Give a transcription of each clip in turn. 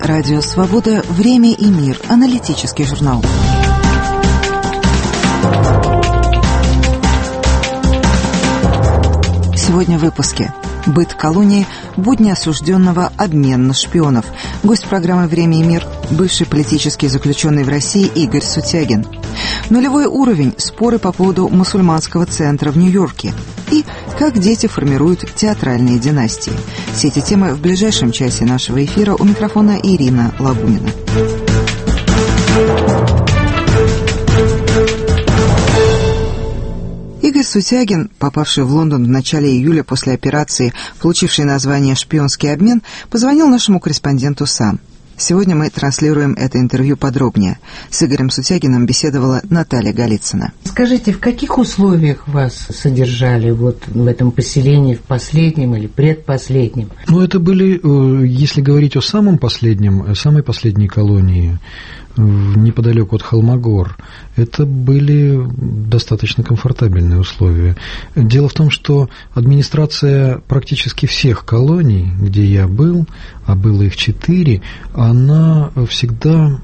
Радио «Свобода. Время и мир». Аналитический журнал. Сегодня в выпуске. Быт колонии, будни осужденного, обмен на шпионов. Гость программы «Время и мир» – бывший политический заключенный в России Игорь Сутягин. Нулевой уровень – споры по поводу мусульманского центра в Нью-Йорке. И как дети формируют театральные династии. Все эти темы в ближайшем часе нашего эфира. У микрофона Ирина Лагунина. Игорь Сутягин, попавший в Лондон в начале июля после операции, получивший название «Шпионский обмен», позвонил нашему корреспонденту сам. Сегодня мы транслируем это интервью подробнее. С Игорем Сутягиным беседовала Наталья Голицына. Скажите, в каких условиях вас содержали вот в этом поселении, в последнем или предпоследнем? Это были, если говорить о самой последней колонии, неподалеку от Холмогор, это были достаточно комфортабельные условия. Дело в том, что администрация практически всех колоний, где я был, а было их 4, она всегда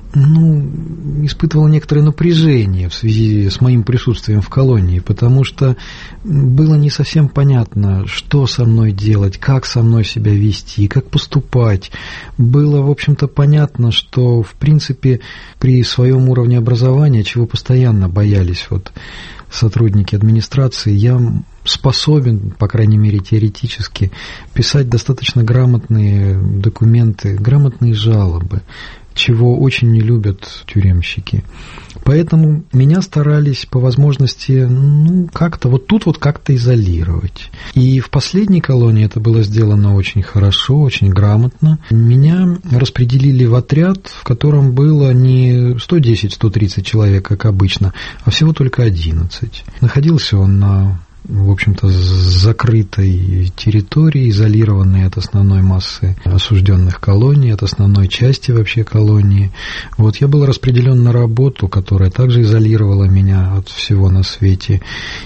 испытывала некоторое напряжение в связи с моим присутствием в колонии, потому что было не совсем понятно, что со мной делать, как со мной себя вести, как поступать. Было, в общем-то, понятно, что, в принципе, при своем уровне образования, чего постоянно боялись сотрудники администрации, я способен, по крайней мере теоретически, писать достаточно грамотные документы, грамотные жалобы, чего очень не любят тюремщики. Поэтому меня старались по возможности как-то как-то изолировать. И в последней колонии это было сделано очень хорошо, очень грамотно. Меня распределили в отряд, в котором было не 110-130 человек, как обычно, а всего только 11. Находился он на, в общем-то, закрытой территории, изолированной от основной массы осужденных колоний, от основной части вообще колонии. Я был распределен на работу, которая также изолировала меня от всего на свете.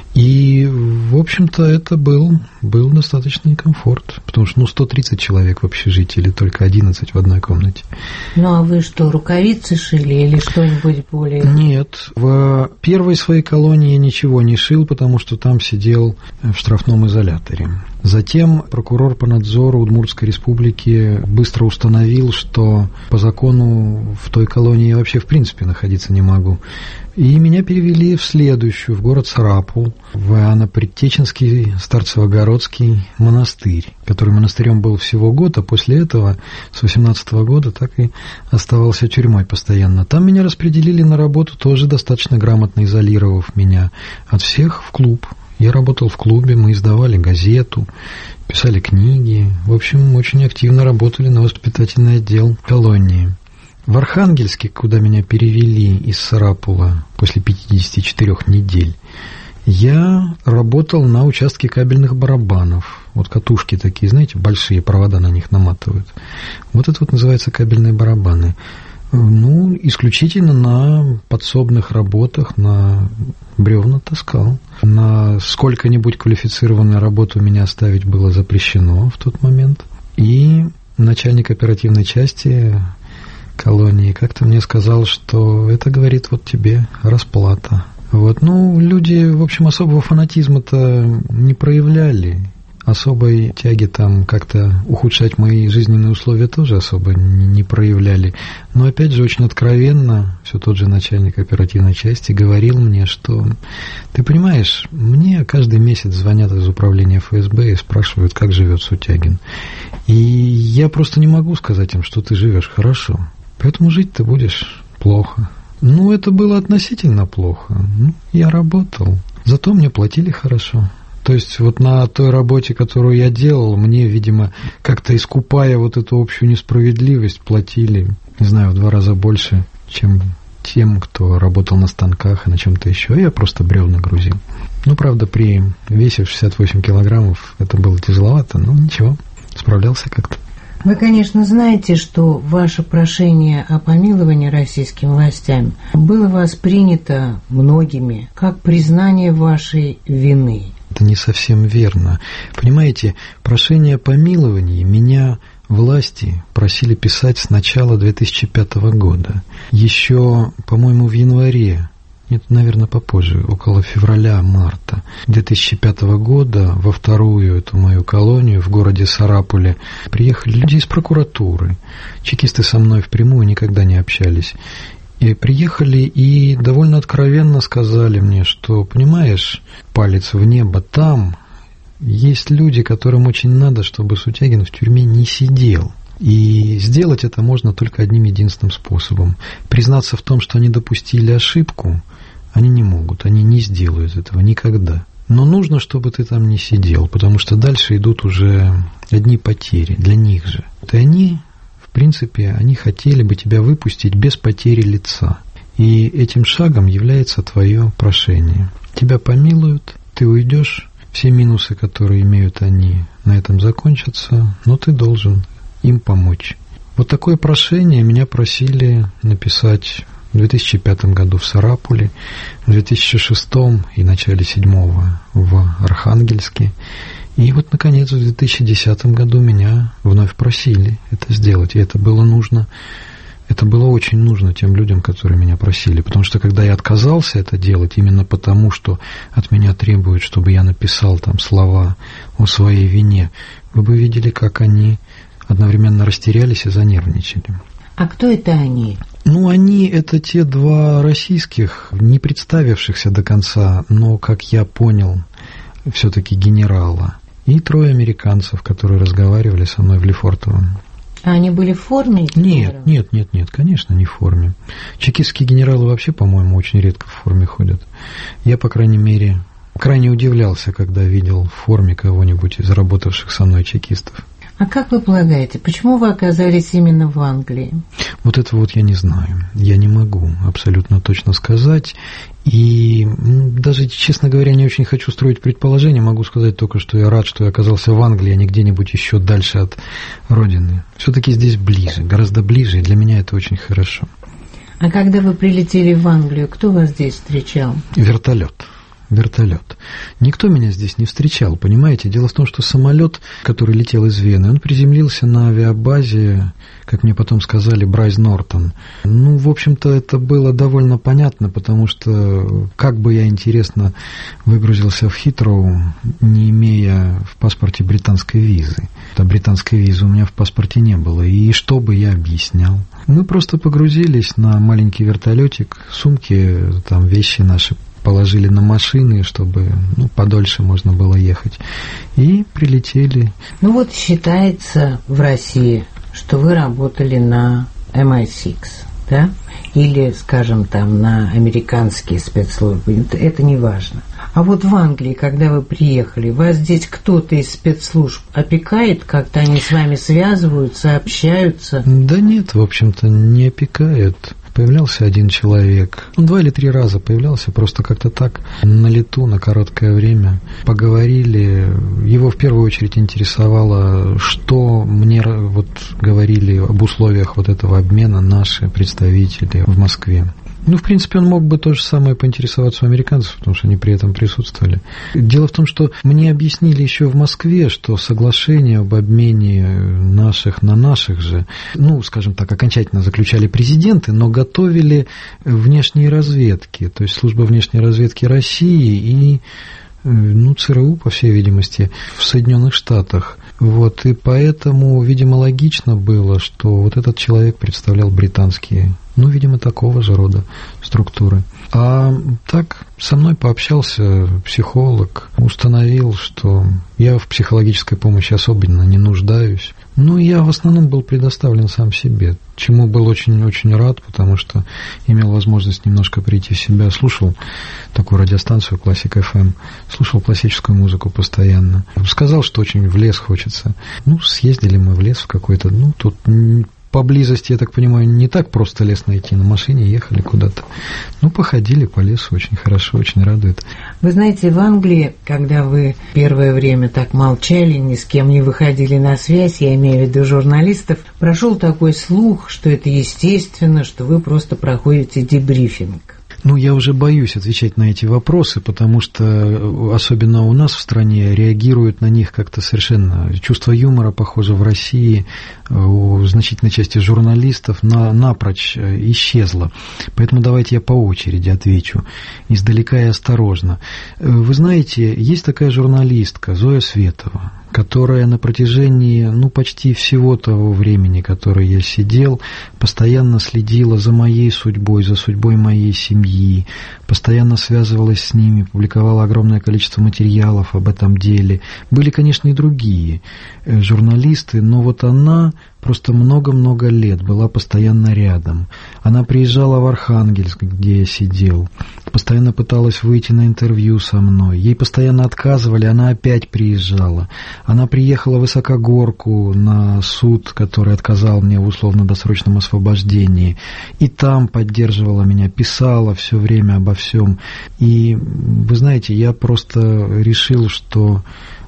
И, в общем-то, это был достаточный комфорт, потому что 130 человек в общежитии или только 11 в одной комнате. А вы что, рукавицы шили или что-нибудь более? Нет, в первой своей колонии я ничего не шил, потому что там сидел в штрафном изоляторе. Затем прокурор по надзору Удмуртской республики быстро установил, что по закону в той колонии я вообще в принципе находиться не могу. И меня перевели в следующую, в город Сарапул, в Иоанно-Предтеченский Старцево-Городский монастырь, который монастырем был всего год, а после этого, с 18-го года, так и оставался тюрьмой постоянно. Там меня распределили на работу, тоже достаточно грамотно изолировав меня от всех, в клуб. Я работал в клубе, мы издавали газету, писали книги. В общем, очень активно работали на воспитательный отдел колонии. В Архангельске, куда меня перевели из Сарапула после 54 недель, я работал на участке кабельных барабанов. Катушки такие, знаете, большие, провода на них наматывают. Это называется кабельные барабаны. Исключительно на подсобных работах, на бревна таскал. На сколько-нибудь квалифицированную работу меня оставить было запрещено в тот момент. И начальник оперативной части колонии как-то мне сказал, что это, говорит, тебе расплата. Люди, в общем, особого фанатизма-то не проявляли. Особой тяги там как-то ухудшать мои жизненные условия тоже особо не проявляли. Но, опять же, очень откровенно все тот же начальник оперативной части говорил мне, что, ты понимаешь, мне каждый месяц звонят из управления ФСБ и спрашивают, как живет Сутягин. И я просто не могу сказать им, что ты живешь хорошо. Поэтому жить ты будешь плохо. Это было относительно плохо. Я работал. Зато мне платили хорошо. То есть на той работе, которую я делал, мне, видимо, как-то искупая эту общую несправедливость, платили, не знаю, в 2 раза больше, чем тем, кто работал на станках и на чем-то еще. Я просто бревна грузил. Правда, при весе 68 килограммов это было тяжеловато, но ничего, справлялся как-то. Вы, конечно, знаете, что ваше прошение о помиловании российскими властями было воспринято многими как признание вашей вины. Это не совсем верно. Понимаете, прошение о помиловании меня власти просили писать с начала 2005 года. Еще, по-моему, в январе, нет, наверное, попозже, около февраля-марта 2005 года во вторую эту мою колонию в городе Сарапуле приехали люди из прокуратуры. Чекисты со мной впрямую никогда не общались. И приехали и довольно откровенно сказали мне, что, понимаешь, палец в небо, там есть люди, которым очень надо, чтобы Сутягин в тюрьме не сидел. И сделать это можно только одним единственным способом. Признаться в том, что они допустили ошибку, они не могут, они не сделают этого никогда. Но нужно, чтобы ты там не сидел, потому что дальше идут уже одни потери для них же. И они, в принципе, они хотели бы тебя выпустить без потери лица. И этим шагом является твое прошение. Тебя помилуют, ты уйдешь, все минусы, которые имеют они, на этом закончатся, но ты должен им помочь. Вот такое прошение меня просили написать в 2005 году в Сарапуле, в 2006 и начале 2007 в Архангельске. И вот, наконец, в 2010 году меня вновь просили это сделать. И это было нужно, это было очень нужно тем людям, которые меня просили. Потому что, когда я отказался это делать, именно потому, что от меня требуют, чтобы я написал там слова о своей вине, вы бы видели, как они одновременно растерялись и занервничали. А кто это они? Они — это те два российских, не представившихся до конца, но, как я понял, все-таки генерала. И трое американцев, которые разговаривали со мной в Лефортово. А они были в форме? Нет, конечно, не в форме. Чекистские генералы вообще, по-моему, очень редко в форме ходят. Я, по крайней мере, крайне удивлялся, когда видел в форме кого-нибудь из работавших со мной чекистов. А как вы полагаете, почему вы оказались именно в Англии? Вот этого вот я не знаю. Я не могу абсолютно точно сказать. И даже, честно говоря, не очень хочу строить предположения. Могу сказать только, что я рад, что я оказался в Англии, а не где-нибудь еще дальше от родины. Все-таки здесь ближе, гораздо ближе, и для меня это очень хорошо. А когда вы прилетели в Англию, кто вас здесь встречал? Вертолет. Никто меня здесь не встречал, понимаете? Дело в том, что самолет, который летел из Вены, он приземлился на авиабазе, как мне потом сказали, Брайс Нортон. В общем-то, это было довольно понятно, потому что как бы я, интересно, выгрузился в Хитроу, не имея в паспорте британской визы. Британской визы у меня в паспорте не было, и что бы я объяснял? Мы просто погрузились на маленький вертолетик, сумки, там вещи наши положили на машины, чтобы подольше можно было ехать. И прилетели. Считается в России, что вы работали на MI6, да? Или, скажем, там на американские спецслужбы. Это не важно. А вот в Англии, когда вы приехали, вас здесь кто-то из спецслужб опекает? Как-то они с вами связываются, общаются? Да нет, в общем-то, не опекает. Появлялся один человек, 2 или 3 раза появлялся, просто как-то так, на лету, на короткое время. Поговорили, его в первую очередь интересовало, что мне говорили об условиях этого обмена наши представители в Москве. В принципе, он мог бы то же самое поинтересоваться у американцев, потому что они при этом присутствовали. Дело в том, что мне объяснили еще в Москве, что соглашение об обмене наших на наших же, скажем так, окончательно заключали президенты, но готовили внешние разведки, то есть служба внешней разведки России и ЦРУ, по всей видимости, в Соединенных Штатах. И поэтому, видимо, логично было, что этот человек представлял британские, видимо, такого же рода структуры. А так со мной пообщался психолог, установил, что я в психологической помощи особенно не нуждаюсь. Я в основном был предоставлен сам себе, чему был очень-очень рад, потому что имел возможность немножко прийти в себя. Слушал такую радиостанцию Classic FM, слушал классическую музыку постоянно. Сказал, что очень в лес хочется. Съездили мы в лес в какой-то, тут поблизости, я так понимаю, не так просто лес найти, на машине ехали куда-то. Походили по лесу, очень хорошо, очень радует. Вы знаете, в Англии, когда вы первое время так молчали, ни с кем не выходили на связь, я имею в виду журналистов, прошел такой слух, что это естественно, что вы просто проходите дебрифинг. Ну, я уже боюсь отвечать на эти вопросы, потому что, особенно у нас в стране, реагируют на них как-то совершенно... Чувство юмора, похоже, в России у значительной части журналистов напрочь исчезло. Поэтому давайте я по очереди отвечу, издалека и осторожно. Вы знаете, есть такая журналистка Зоя Светова, которая на протяжении, почти всего того времени, которое я сидел, постоянно следила за моей судьбой, за судьбой моей семьи, постоянно связывалась с ними, публиковала огромное количество материалов об этом деле. Были, конечно, и другие журналисты, но вот она просто много-много лет была постоянно рядом. Она приезжала в Архангельск, где я сидел, постоянно пыталась выйти на интервью со мной. Ей постоянно отказывали, она опять приезжала. Она приехала в Высокогорку на суд, который отказал мне в условно-досрочном освобождении. И там поддерживала меня, писала все время обо всем. И, вы знаете, я просто решил, что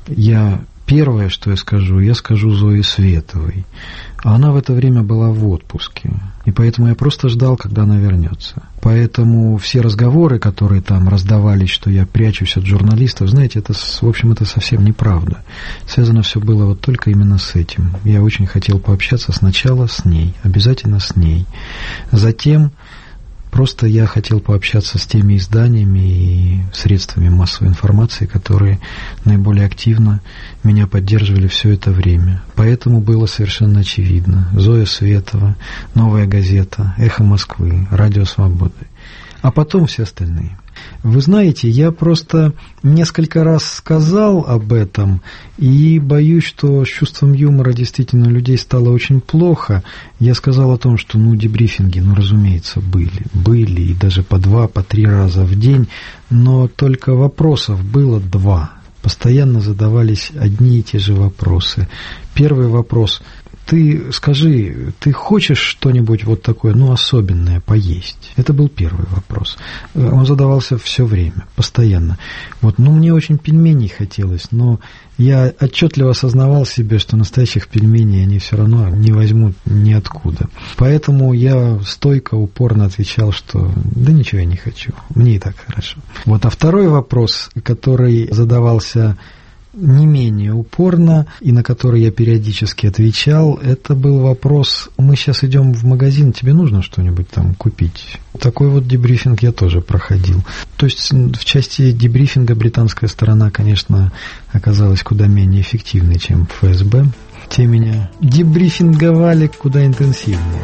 первое, что я скажу Зое Световой. А она в это время была в отпуске. И поэтому я просто ждал, когда она вернется. Поэтому все разговоры, которые там раздавались, что я прячусь от журналистов, знаете, это, в общем, это совсем неправда. Связано все было вот только именно с этим. Я очень хотел пообщаться сначала с ней, обязательно с ней. Затем просто я хотел пообщаться с теми изданиями и средствами массовой информации, которые наиболее активно меня поддерживали все это время. Поэтому было совершенно очевидно. Зоя Светова, «Новая газета», «Эхо Москвы», «Радио Свободы». А потом все остальные. Вы знаете, я просто несколько раз сказал об этом и боюсь, что с чувством юмора действительно у людей стало очень плохо. Я сказал о том, что дебрифинги, разумеется, были и даже по 2, по 3 раза в день, но только вопросов было 2. Постоянно задавались одни и те же вопросы. Первый вопрос: ты скажи, ты хочешь что-нибудь вот такое, особенное поесть? Это был первый вопрос. Он задавался все время, постоянно. Мне очень пельменей хотелось, но я отчетливо осознавал себе, что настоящих пельменей они все равно не возьмут ниоткуда. Поэтому я стойко, упорно отвечал, что да ничего я не хочу, мне и так хорошо. А второй вопрос, который задавался не менее упорно, и на который я периодически отвечал, это был вопрос: мы сейчас идем в магазин, тебе нужно что-нибудь там купить? Такой вот дебрифинг я тоже проходил. То есть в части дебрифинга британская сторона, конечно, оказалась куда менее эффективной, чем ФСБ. Те меня дебрифинговали куда интенсивнее.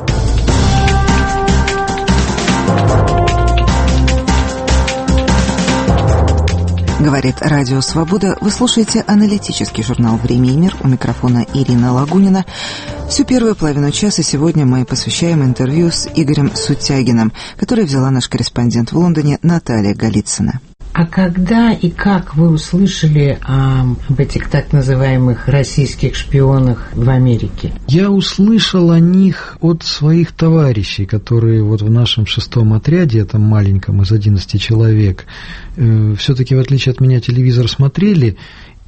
Говорит Радио Свобода. Вы слушаете аналитический журнал «Время и мир». У микрофона Ирина Лагунина. Всю первую половину часа сегодня мы посвящаем интервью с Игорем Сутягиным, которое взяла наш корреспондент в Лондоне Наталья Голицына. А когда и как вы услышали об этих так называемых российских шпионах в Америке? Я услышал о них от своих товарищей, которые в нашем 6-м отряде, этом маленьком, из 11 человек, все-таки, в отличие от меня, телевизор смотрели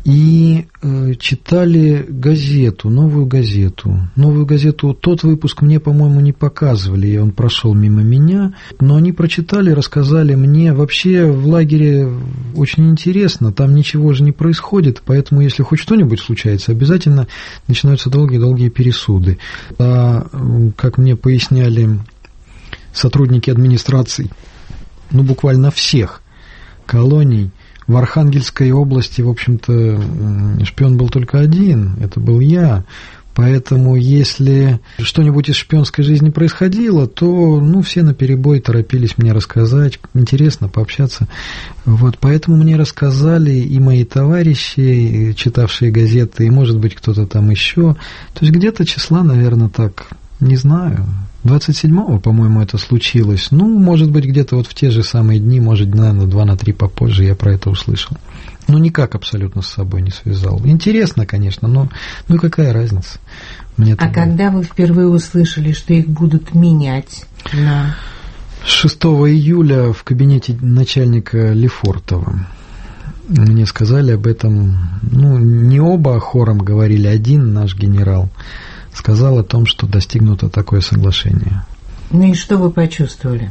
и читали газету, новую газету. Новую газету, тот выпуск мне, по-моему, не показывали, и он прошел мимо меня, но они прочитали, рассказали мне. Вообще в лагере очень интересно, там ничего же не происходит, поэтому если хоть что-нибудь случается, обязательно начинаются долгие-долгие пересуды. А, как мне поясняли сотрудники администрации, буквально всех колоний, в Архангельской области, в общем-то, шпион был только один, это был я. Поэтому, если что-нибудь из шпионской жизни происходило, то, все наперебой торопились мне рассказать, интересно пообщаться. Поэтому мне рассказали и мои товарищи, читавшие газеты, и, может быть, кто-то там еще. То есть где-то числа, наверное, так, не знаю, 27-го, по-моему, это случилось. Может быть, где-то в те же самые дни, может, наверное, 2-3 попозже я про это услышал. Никак абсолютно с собой не связал. Интересно, конечно, но какая разница? Когда вы впервые услышали, что их будут менять на... 6 июля в кабинете начальника Лефортова. Мне сказали об этом, не оба, а хором говорили. Один наш генерал сказал о том, что достигнуто такое соглашение. И что вы почувствовали?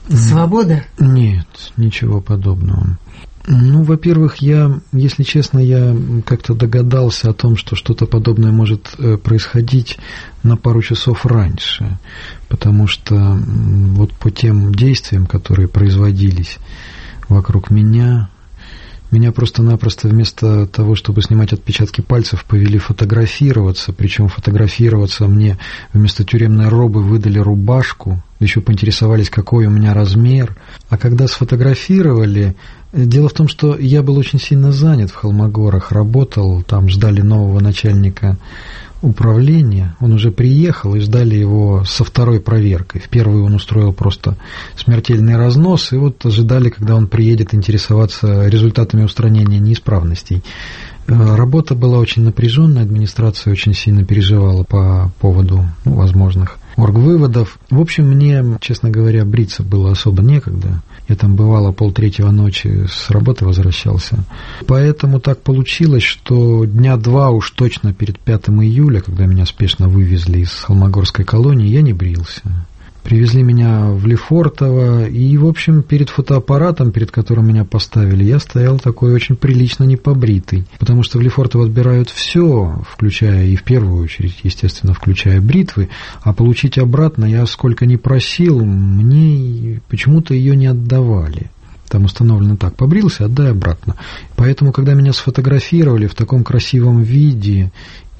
Свобода? Нет, ничего подобного. Ну, во-первых, если честно, я как-то догадался о том, что что-то подобное может происходить на пару часов раньше, потому что вот по тем действиям, которые производились вокруг меня просто-напросто вместо того, чтобы снимать отпечатки пальцев, повели фотографироваться, причем фотографироваться мне вместо тюремной робы выдали рубашку, еще поинтересовались, какой у меня размер, а когда сфотографировали, дело в том, что я был очень сильно занят в Холмогорах, работал, там ждали нового начальника управления, он уже приехал и ждали его со второй проверкой. В первую он устроил просто смертельный разнос, и вот ожидали, когда он приедет интересоваться результатами устранения неисправностей. Работа была очень напряженная, администрация очень сильно переживала по поводу возможных оргвыводов. В общем, мне, честно говоря, бриться было особо некогда. Я там бывало 2:30 ночи с работы возвращался. Поэтому так получилось, что дня 2 уж точно перед 5 июля, когда меня спешно вывезли из Холмогорской колонии, я не брился. Привезли меня в Лефортово, и, в общем, перед фотоаппаратом, перед которым меня поставили, я стоял такой очень прилично непобритый, потому что в Лефортово отбирают все, включая и в первую очередь, естественно, включая бритвы, а получить обратно я сколько ни просил, мне почему-то ее не отдавали. Там установлено так: побрился, отдай обратно. Поэтому, когда меня сфотографировали в таком красивом виде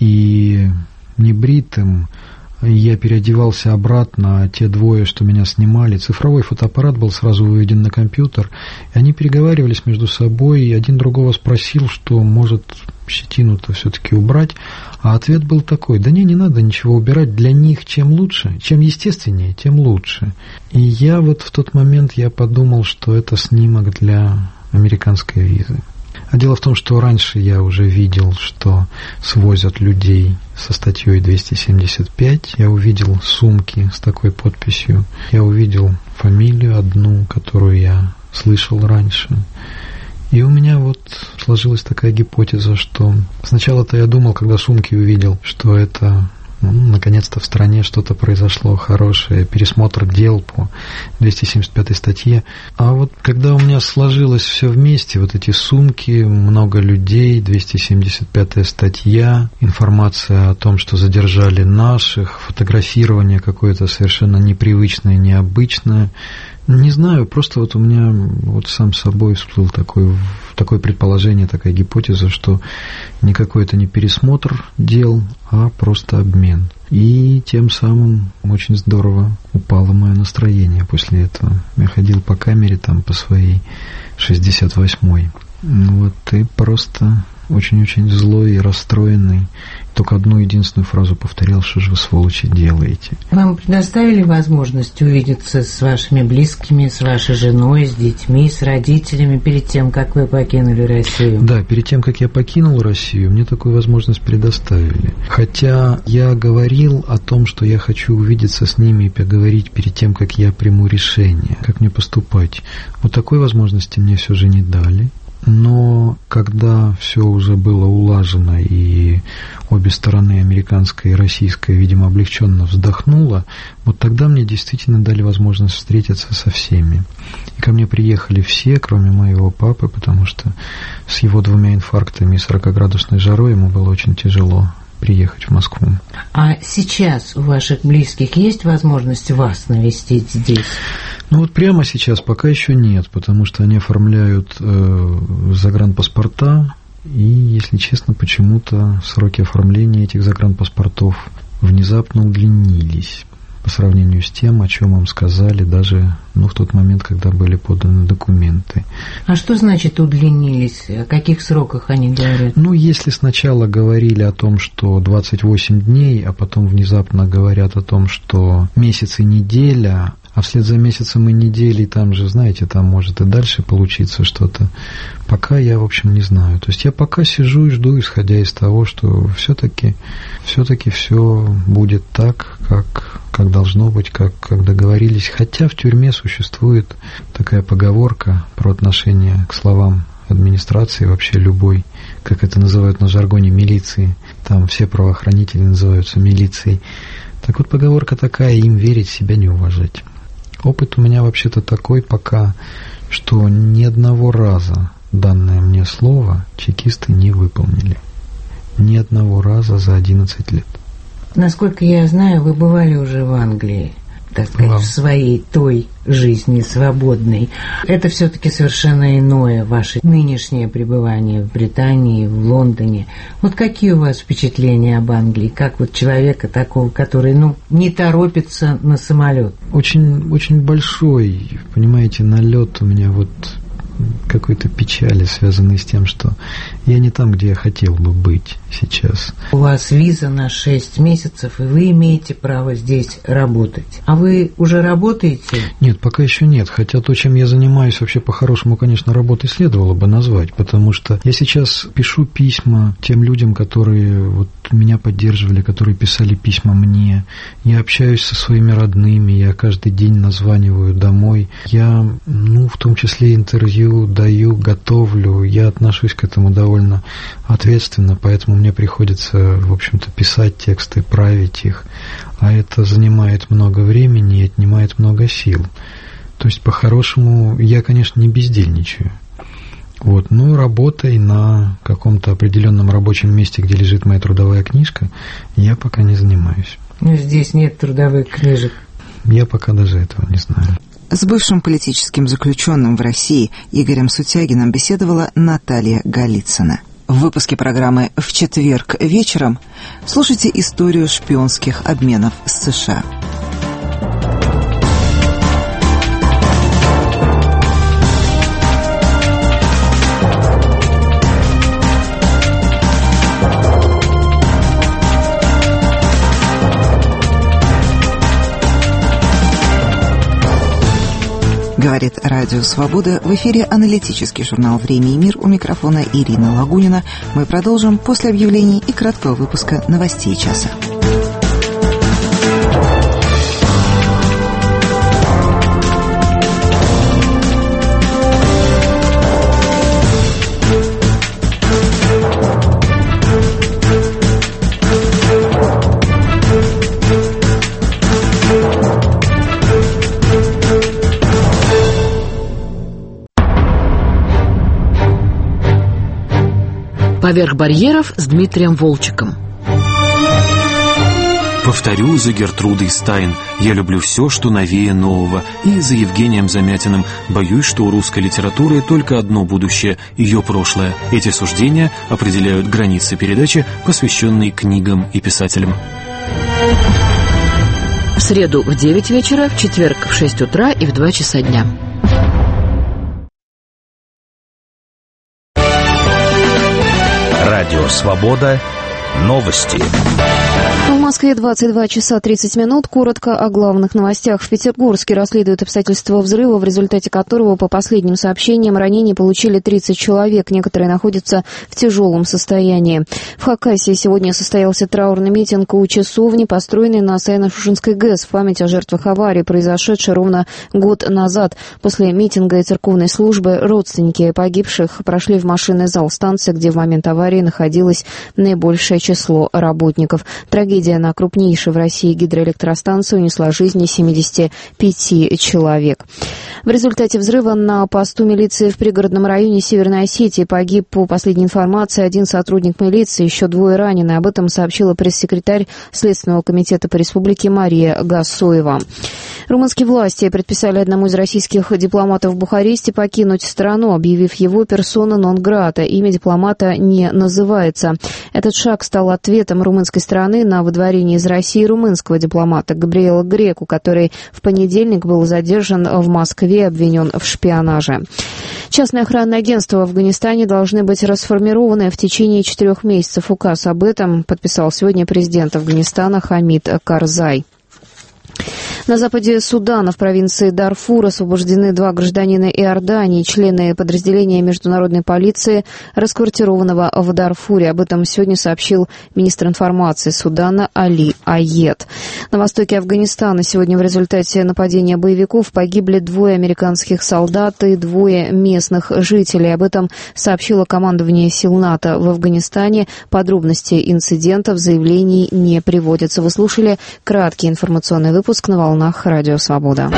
и небритым, я переодевался обратно, а те двое, что меня снимали, цифровой фотоаппарат был сразу выведен на компьютер, и они переговаривались между собой, и один другого спросил, что может щетину-то все-таки убрать, а ответ был такой: да не надо ничего убирать, для них чем лучше, чем естественнее, тем лучше. И я вот в тот момент я подумал, что это снимок для американской визы. А дело в том, что раньше я уже видел, что свозят людей со статьей 275. Я увидел сумки с такой подписью. Я увидел фамилию одну, которую я слышал раньше. И у меня вот сложилась такая гипотеза, что сначала-то я думал, когда сумки увидел, что это... наконец-то в стране что-то произошло хорошее, пересмотр дел по 275 статье. А вот когда у меня сложилось все вместе, вот эти сумки, много людей, 275 статья, информация о том, что задержали наших, фотографирование какое-то совершенно непривычное, необычное, не знаю, просто вот у меня вот сам собой всплыл такое предположение, такая гипотеза, что никакой это не пересмотр дел, а просто обмен. И тем самым очень здорово упало мое настроение после этого. Я ходил по камере там по своей 68-й. Вот и просто очень-очень злой и расстроенный. Только одну единственную фразу повторял: что же вы, сволочи, делаете? Вам предоставили возможность увидеться с вашими близкими, с вашей женой, с детьми, с родителями перед тем, как вы покинули Россию? Да, перед тем, как я покинул Россию, мне такую возможность предоставили. Хотя я говорил о том, что я хочу увидеться с ними и поговорить перед тем, как я приму решение, как мне поступать. Вот такой возможности мне все же не дали. Но когда все уже было улажено и обе стороны, американская и российская, видимо, облегченно вздохнула, вот тогда мне действительно дали возможность встретиться со всеми. И ко мне приехали все, кроме моего папы, потому что с его 2 инфарктами и 40-градусной жарой ему было очень тяжело приехать в Москву. А сейчас у ваших близких есть возможность вас навестить здесь? Ну вот прямо сейчас пока еще нет, потому что они оформляют загранпаспорта, и, если честно, почему-то сроки оформления этих загранпаспортов внезапно удлинились по сравнению с тем, о чем им сказали даже в тот момент, когда были поданы документы. А что значит удлинились? О каких сроках они говорят? Если сначала говорили о том, что 28 дней, а потом внезапно говорят о том, что месяц и неделя, а вслед за месяцем и неделей там же, знаете, там может и дальше получиться что-то. Пока я, в общем, не знаю. То есть я пока сижу и жду, исходя из того, что все-таки все будет так, как должно быть, как договорились. Хотя в тюрьме существует такая поговорка про отношение к словам администрации, вообще любой, как это называют на жаргоне, милиции. Там все правоохранители называются милицией. Так вот, поговорка такая: им верить, себя не уважать. Опыт у меня вообще-то такой пока, что ни одного раза данное мне слово чекисты не выполнили. Ни одного раза за 11 лет. Насколько я знаю, вы бывали уже в Англии, так сказать, в своей той жизни свободной. Это все-таки совершенно иное ваше нынешнее пребывание в Британии, в Лондоне. Вот какие у вас впечатления об Англии? Как вот человека такого, который, не торопится на самолет? Очень, очень большой, понимаете, налет у меня какой-то печали, связанной с тем, что я не там, где я хотел бы быть сейчас. У вас виза на 6 месяцев, и вы имеете право здесь работать. А вы уже работаете? Нет, пока еще нет. Хотя то, чем я занимаюсь, вообще по-хорошему, конечно, работой следовало бы назвать, потому что я сейчас пишу письма тем людям, которые меня поддерживали, которые писали письма мне. Я общаюсь со своими родными, я каждый день названиваю домой. Я, в том числе интервью даю, готовлю. Я отношусь к этому довольно ответственно, поэтому мне приходится, в общем-то, писать тексты, править их. А это занимает много времени и отнимает много сил. То есть, по-хорошему, я, конечно, не бездельничаю. Но работой на каком-то определенном рабочем месте, где лежит моя трудовая книжка, я пока не занимаюсь. Здесь нет трудовых книжек. Я пока даже этого не знаю. С бывшим политическим заключенным в России Игорем Сутягиным беседовала Наталья Голицына. В выпуске программы «В четверг вечером» слушайте историю шпионских обменов с США. Говорит Радио Свобода. В эфире аналитический журнал «Время и мир». У микрофона Ирина Лагунина. Мы продолжим после объявлений и краткого выпуска новостей часа. «Поверх барьеров» с Дмитрием Волчеком. Повторю за Гертрудой Стайн: я люблю все, что новее нового. И за Евгением Замятиным: боюсь, что у русской литературы только одно будущее — ее прошлое. Эти суждения определяют границы передачи, посвященной книгам и писателям. В среду в 9 вечера, в четверг в 6 утра и в 2 часа дня. Радио «Свобода». Новости. В Москве 22 часа 30 минут. Коротко о главных новостях. В Петербурге расследуют обстоятельства взрыва, в результате которого, по последним сообщениям, ранения получили 30 человек. Некоторые находятся в тяжелом состоянии. В Хакасии сегодня состоялся траурный митинг у часовни, построенной на Саяно-Шушенской ГЭС, в память о жертвах аварии, произошедшей ровно год назад. После митинга и церковной службы родственники погибших прошли в машинный зал станции, где в момент аварии находилось наибольшее число работников. Трагедия на крупнейшей в России гидроэлектростанции унесла жизни 75 человек. В результате взрыва на посту милиции в пригородном районе Северной Осетии погиб, по последней информации, один сотрудник милиции, еще 2 ранены. Об этом сообщила пресс-секретарь Следственного комитета по республике Мария Гасоева. Румынские власти предписали одному из российских дипломатов в Бухаресте покинуть страну, объявив его персона нон-грата. Имя дипломата не называется. Этот шаг стал ответом румынской стороны на выдворение из России румынского дипломата Габриэла Греку, который в понедельник был задержан в Москве и обвинен в шпионаже. Частные охранные агентства в Афганистане должны быть расформированы в течение 4 месяцев. Указ об этом подписал сегодня президент Афганистана Хамид Карзай. На западе Судана, в провинции Дарфур, освобождены 2 гражданина Иордании, члены подразделения международной полиции, расквартированного в Дарфуре. Об этом сегодня сообщил министр информации Судана Али Айет. На востоке Афганистана сегодня в результате нападения боевиков погибли 2 американских солдат и 2 местных жителей. Об этом сообщило командование сил НАТО в Афганистане. Подробности инцидента в заявлении не приводятся. Вы слушали краткий информационный выпуск на волнах волнах Радио Свобода.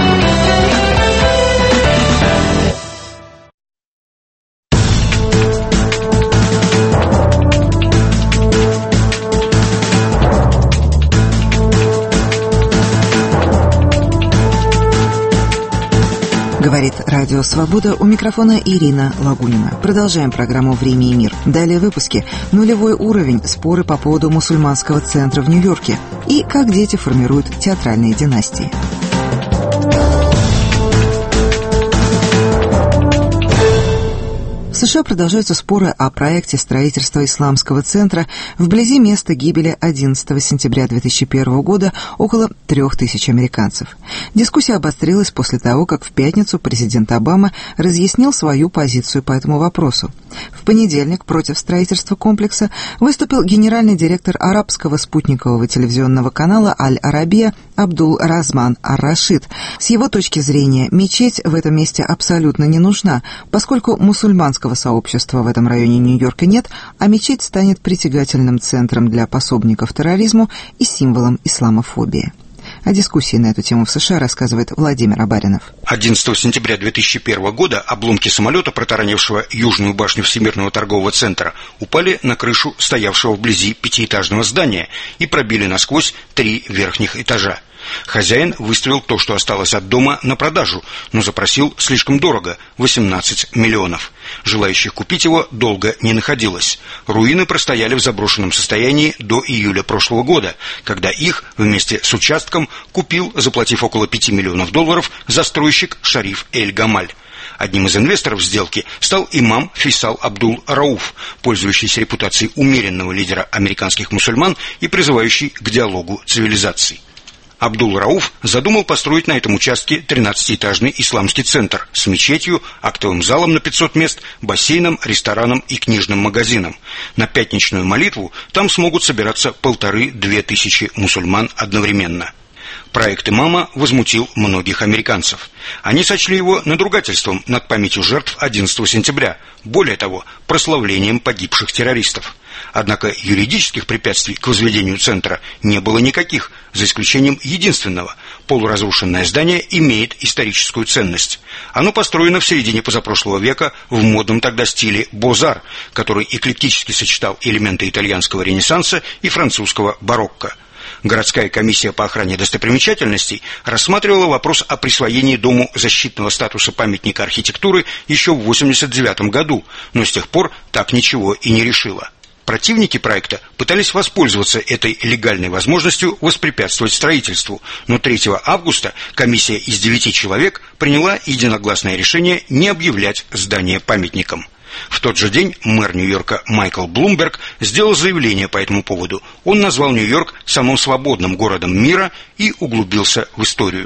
Говорит Радио Свобода, у микрофона Ирина Лагунина. Продолжаем программу «Время и мир». Далее в выпуске нулевой уровень, споры по поводу мусульманского центра в Нью-Йорке и как дети формируют театральные династии. В США продолжаются споры о проекте строительства исламского центра вблизи места гибели 11 сентября 2001 года около 3000 американцев. Дискуссия обострилась после того, как в пятницу президент Обама разъяснил свою позицию по этому вопросу. В понедельник против строительства комплекса выступил генеральный директор арабского спутникового телевизионного канала «Аль-Арабия» Абдул-Разман Ар-Рашид. С его точки зрения, мечеть в этом месте абсолютно не нужна, поскольку мусульманского сообщества в этом районе Нью-Йорка нет, а мечеть станет притягательным центром для пособников терроризму и символом исламофобии. О дискуссии на эту тему в США рассказывает Владимир Абаринов. 11 сентября 2001 года обломки самолета, протаранившего южную башню Всемирного торгового центра, упали на крышу стоявшего вблизи пятиэтажного здания и пробили насквозь 3 верхних этажа. Хозяин выставил то, что осталось от дома, на продажу, но запросил слишком дорого – 18 миллионов. Желающих купить его долго не находилось. Руины простояли в заброшенном состоянии до июля прошлого года, когда их вместе с участком купил, заплатив около $5 миллионов, застройщик Шариф Эль-Гамаль. Одним из инвесторов сделки стал имам Фейсал Абдул-Рауф, пользующийся репутацией умеренного лидера американских мусульман и призывающий к диалогу цивилизаций. Абдул-Рауф задумал построить на этом участке 13-этажный исламский центр с мечетью, актовым залом на 500 мест, бассейном, рестораном и книжным магазином. На пятничную молитву там смогут собираться 1500-2000 тысячи мусульман одновременно. Проект имама возмутил многих американцев. Они сочли его надругательством над памятью жертв 11 сентября, более того, прославлением погибших террористов. Однако юридических препятствий к возведению центра не было никаких, за исключением единственного. Полуразрушенное здание имеет историческую ценность. Оно построено в середине позапрошлого века в модном тогда стиле бозар, который эклектически сочетал элементы итальянского ренессанса и французского барокко. Городская комиссия по охране достопримечательностей рассматривала вопрос о присвоении дому защитного статуса памятника архитектуры еще в 1989 году, но с тех пор так ничего и не решила. Противники проекта пытались воспользоваться этой легальной возможностью воспрепятствовать строительству, но 3 августа комиссия из 9 человек приняла единогласное решение не объявлять здание памятником. В тот же день мэр Нью-Йорка Майкл Блумберг сделал заявление по этому поводу. Он назвал Нью-Йорк самым свободным городом мира и углубился в историю.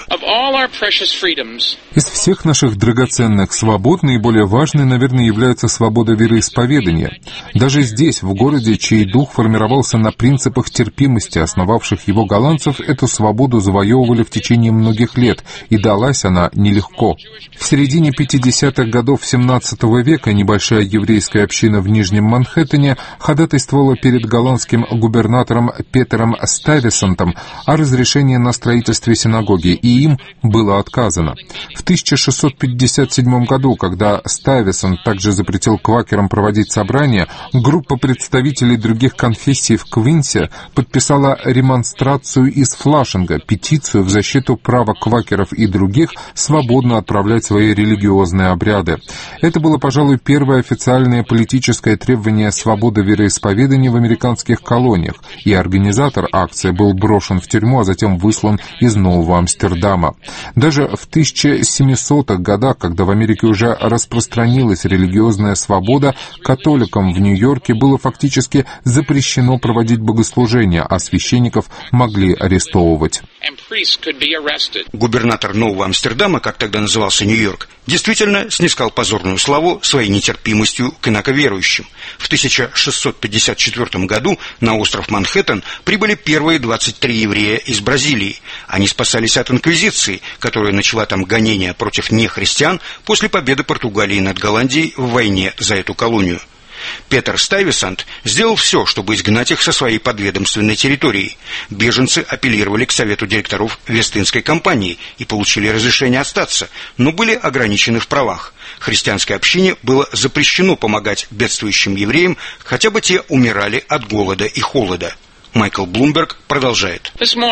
Из всех наших драгоценных свобод наиболее важной, наверное, является свобода вероисповедания. Даже здесь, в городе, чей дух формировался на принципах терпимости, основавших его голландцев, эту свободу завоевывали в течение многих лет, и далась она нелегко. В середине 50-х годов XVII века небольшая еврейская община в Нижнем Манхэттене ходатайствовала перед голландским губернатором Петером Стайвесантом о разрешении на строительстве синагоги, и им было отказано. В 1657 году, когда Стайвесант также запретил квакерам проводить собрания, группа представителей других конфессий в Квинсе подписала ремонстрацию из Флашинга, петицию в защиту права квакеров и других свободно отправлять свои религиозные обряды. Это было, пожалуй, первое официальное политическое требование свободы вероисповедания в американских колониях, и организатор акции был брошен в тюрьму, а затем выслан из Нового Амстердама. Даже в 1700-х годах, когда в Америке уже распространилась религиозная свобода, католикам в Нью-Йорке было фактически запрещено проводить богослужения, а священников могли арестовывать. Губернатор Нового Амстердама, как тогда назывался Нью-Йорк, действительно снискал позорную славу своей нетерпимостью к инаковерующим. В 1654 году на остров Манхэттен прибыли первые 23 еврея из Бразилии. Они спасались от инквизиции, которая начала там гонения против нехристиан после победы Португалии над Голландией в войне за эту колонию. Петер Стайвесант сделал все, чтобы изгнать их со своей подведомственной территории. Беженцы апеллировали к совету директоров Вест-Индской компании и получили разрешение остаться, но были ограничены в правах. Христианской общине было запрещено помогать бедствующим евреям, хотя бы те умирали от голода и холода. Майкл Блумберг продолжает.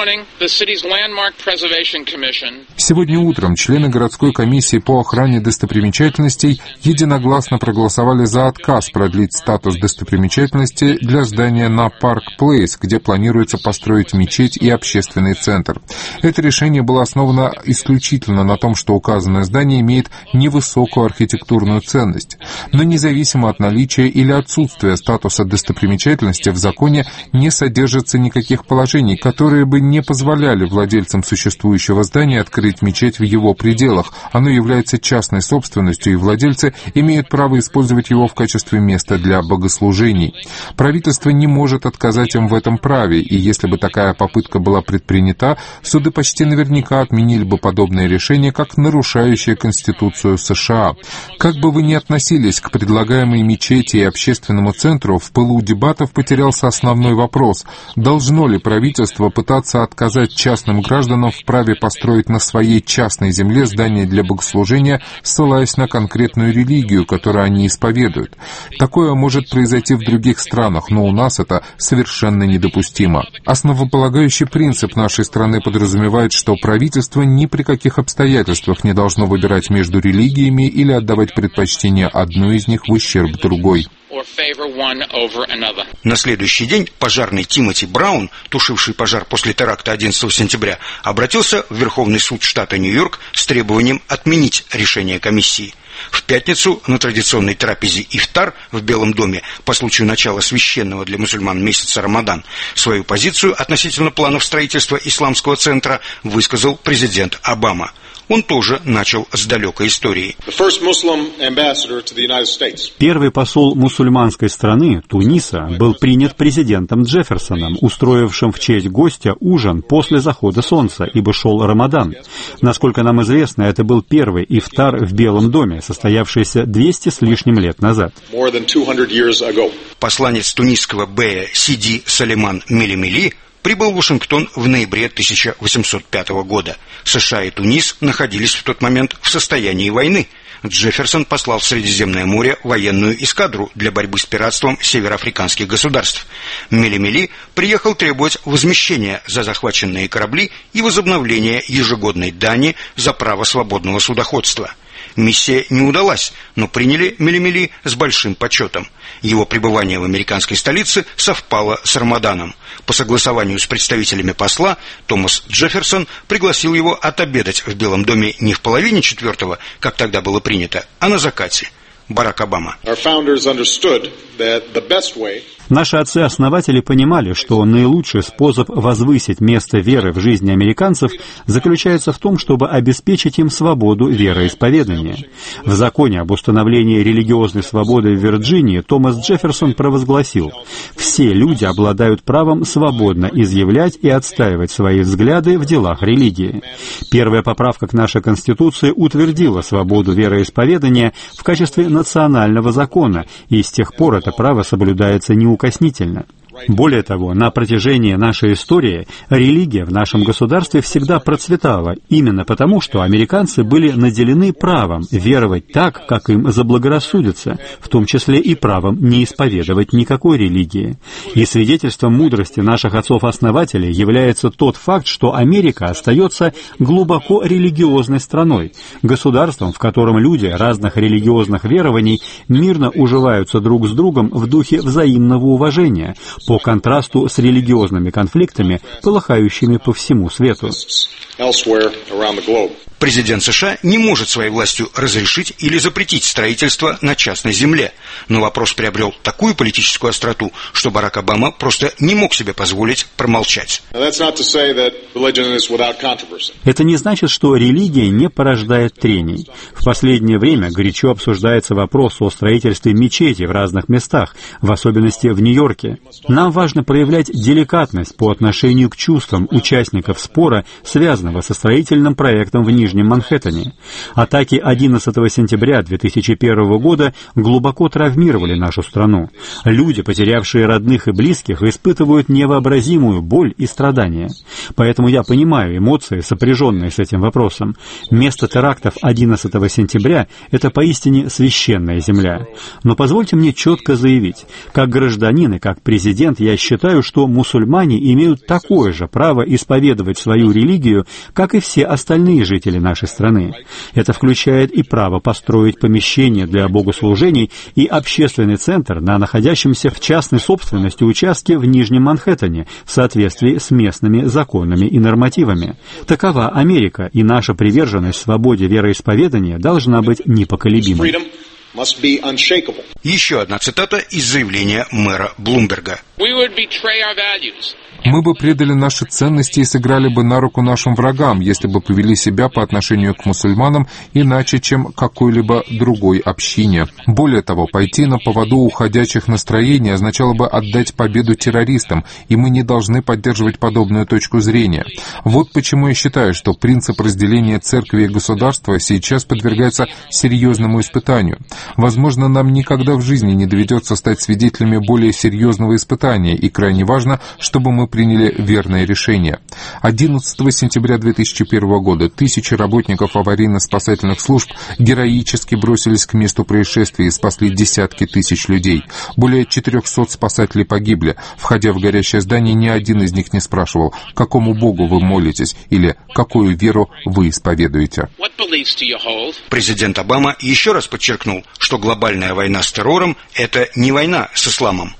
Сегодня утром члены городской комиссии по охране достопримечательностей единогласно проголосовали за отказ продлить статус достопримечательности для здания на Парк Плейс, где планируется построить мечеть и общественный центр. Это решение было основано исключительно на том, что указанное здание имеет невысокую архитектурную ценность. Но независимо от наличия или отсутствия статуса достопримечательности в законе не содержится никаких положений, которые бы не позволяли владельцам существующего здания открыть мечеть в его пределах. Оно является частной собственностью, и владельцы имеют право использовать его в качестве места для богослужений. Правительство не может отказать им в этом праве, и если бы такая попытка была предпринята, суды почти наверняка отменили бы подобное решение как нарушающее Конституцию США. Как бы вы ни относились к предлагаемой мечети и общественному центру, в пылу дебатов потерялся основной вопрос: должно ли правительство пытаться отказать частным гражданам в праве построить на своей частной земле здание для богослужения, ссылаясь на конкретную религию, которую они исповедуют? Такое может произойти в других странах, но у нас это совершенно недопустимо. Основополагающий принцип нашей страны подразумевает, что правительство ни при каких обстоятельствах не должно выбирать между религиями или отдавать предпочтение одной из них в ущерб другой. На следующий день пожарный Тимоти Браун, тушивший пожар после теракта 11 сентября, обратился в Верховный суд штата Нью-Йорк с требованием отменить решение комиссии. В пятницу на традиционной трапезе ифтар в Белом доме по случаю начала священного для мусульман месяца Рамадан свою позицию относительно планов строительства исламского центра высказал президент Обама. Он тоже начал с далекой истории. Первый посол мусульманской страны, Туниса, был принят президентом Джефферсоном, устроившим в честь гостя ужин после захода солнца, ибо шел Рамадан. Насколько нам известно, это был первый ифтар в Белом доме, состоявшийся 200 с лишним лет назад. Посланец тунисского бея Сиди Салиман Мили-Мили прибыл в Вашингтон в ноябре 1805 года. США и Тунис находились в тот момент в состоянии войны. Джефферсон послал в Средиземное море военную эскадру для борьбы с пиратством североафриканских государств. Мили-Мили приехал требовать возмещения за захваченные корабли и возобновления ежегодной дани за право свободного судоходства. Миссия не удалась, но приняли Мили-Мили с большим почетом. Его пребывание в американской столице совпало с Рамаданом. По согласованию с представителями посла, Томас Джефферсон пригласил его отобедать в Белом доме не в половине четвертого, как тогда было принято, а на закате. Барак Обама. Наши отцы-основатели понимали, что наилучший способ возвысить место веры в жизни американцев заключается в том, чтобы обеспечить им свободу вероисповедания. В законе об установлении религиозной свободы в Вирджинии Томас Джефферсон провозгласил: «Все люди обладают правом свободно изъявлять и отстаивать свои взгляды в делах религии». Первая поправка к нашей Конституции утвердила свободу вероисповедания в качестве национального закона, и с тех пор это право соблюдается неукоснительно. Более того, на протяжении нашей истории религия в нашем государстве всегда процветала, именно потому, что американцы были наделены правом веровать так, как им заблагорассудится, в том числе и правом не исповедовать никакой религии. И свидетельством мудрости наших отцов-основателей является тот факт, что Америка остается глубоко религиозной страной, государством, в котором люди разных религиозных верований мирно уживаются друг с другом в духе взаимного уважения, по контрасту с религиозными конфликтами, полыхающими по всему свету. Президент США не может своей властью разрешить или запретить строительство на частной земле. Но вопрос приобрел такую политическую остроту, что Барак Обама просто не мог себе позволить промолчать. Это не значит, что религия не порождает трений. В последнее время горячо обсуждается вопрос о строительстве мечети в разных местах, в особенности в Нью-Йорке. Нам важно проявлять деликатность по отношению к чувствам участников спора, связанного со строительным проектом в Нижнем Нижнем Манхэттене. Атаки 11 сентября 2001 года глубоко травмировали нашу страну. Люди, потерявшие родных и близких, испытывают невообразимую боль и страдания. Поэтому я понимаю эмоции, сопряженные с этим вопросом. Место терактов 11 сентября – это поистине священная земля. Но позвольте мне четко заявить, как гражданин и как президент я считаю, что мусульмане имеют такое же право исповедовать свою религию, как и все остальные жители нашей страны. Это включает и право построить помещение для богослужений и общественный центр на находящемся в частной собственности участке в Нижнем Манхэттене в соответствии с местными законами и нормативами. Такова Америка, и наша приверженность свободе вероисповедания должна быть непоколебимой. Еще одна цитата из заявления мэра Блумберга. Мы бы предали наши ценности и сыграли бы на руку нашим врагам, если бы повели себя по отношению к мусульманам иначе, чем какой-либо другой общине. Более того, пойти на поводу уходящих настроений означало бы отдать победу террористам, и мы не должны поддерживать подобную точку зрения. Вот почему я считаю, что принцип разделения церкви и государства сейчас подвергается серьезному испытанию. Возможно, нам никогда в жизни не доведется стать свидетелями более серьезного испытания, и крайне важно, чтобы мы приняли верное решение. 11 сентября 2001 года тысячи работников аварийно-спасательных служб героически бросились к месту происшествия и спасли десятки тысяч людей. Более 400 спасателей погибли. Входя в горящее здание, ни один из них не спрашивал, какому богу вы молитесь или какую веру вы исповедуете. Президент Обама еще раз подчеркнул, что глобальная война с террором – это не война с исламом.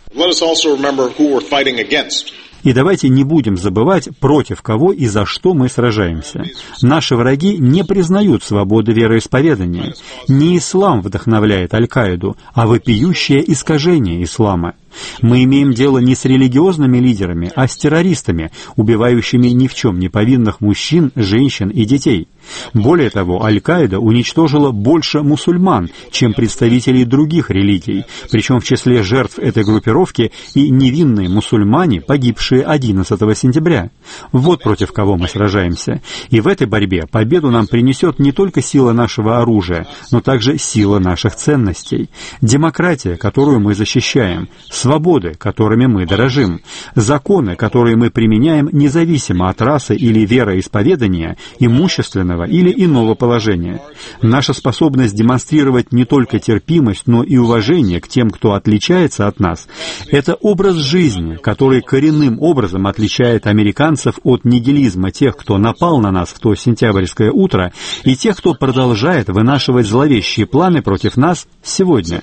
И давайте не будем забывать, против кого и за что мы сражаемся. Наши враги не признают свободы вероисповедания. Не ислам вдохновляет Аль-Каиду, а вопиющее искажение ислама. Мы имеем дело не с религиозными лидерами, а с террористами, убивающими ни в чем не повинных мужчин, женщин и детей. Более того, Аль-Каида уничтожила больше мусульман, чем представителей других религий, причем в числе жертв этой группировки и невинные мусульмане, погибшие 11 сентября. Вот против кого мы сражаемся. И в этой борьбе победу нам принесет не только сила нашего оружия, но также сила наших ценностей. Демократия, которую мы защищаем, свободы, которыми мы дорожим, законы, которые мы применяем независимо от расы или вероисповедания, имущественного или иного положения. Наша способность демонстрировать не только терпимость, но и уважение к тем, кто отличается от нас, это образ жизни, который коренным образом отличает американцев от нигилизма тех, кто напал на нас в то сентябрьское утро, и тех, кто продолжает вынашивать зловещие планы против нас сегодня.